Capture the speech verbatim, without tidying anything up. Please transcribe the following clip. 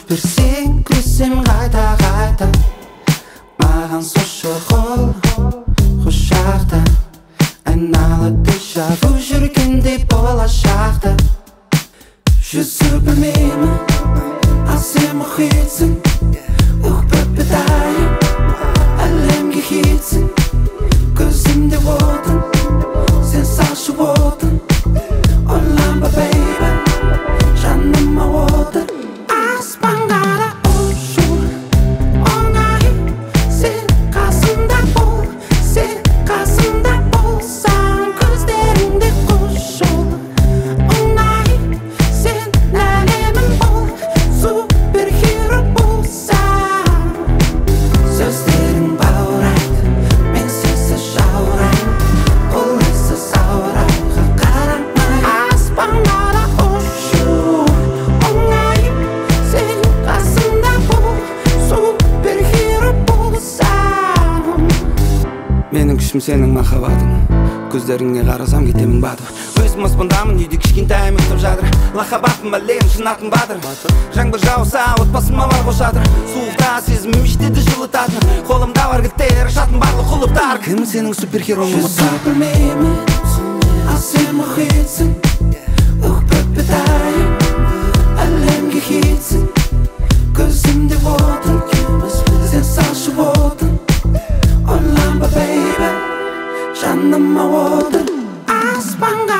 берсең күлсем қайта қайта, маған сошы қол құшақта, айналып дежаву жүргендей болашақта. Жүзіп білмеймін, ал сен мұхитсың, өкпіп бітайын, әлемге хитсің. Көзімде отын, сен салшы отын, ойланба бейбі, жаныма отыр. Аспанға да ұшу оңай, сен қасымда бол, сен қасымда болсаң, көздеріңде құшу оңай, сен әлемім бол, супергеро болсаң. Сөздерің баурайды, мен сенсіз жаураймын, қолайсыз ауыр айға қарамай. Аспанға да ұшу оңай, сен қасымда бол, супергеро болсаң. Менің күшім сенің махаббатың, көздеріңе қарасам кетемін батып. Өзім аспандамын, үйде кішкентай мектеп жатыр, лахаббатым әлем жинатын батыр. Жаңбыр жауса отбасыма бар қошатыр, суықта сезімім іштеді жылытатын, қолымда бар кілттер ашатын барлық құлыптар. Кім сенің супергероң ұмытпа? Жүзіп білмеймін, ал сен мұхитсың, өкпіп бітайын, әлемге хитсің. Көзімде отын, сен салшы отын, ойланба бейбі, жаныма отыр. Аспанға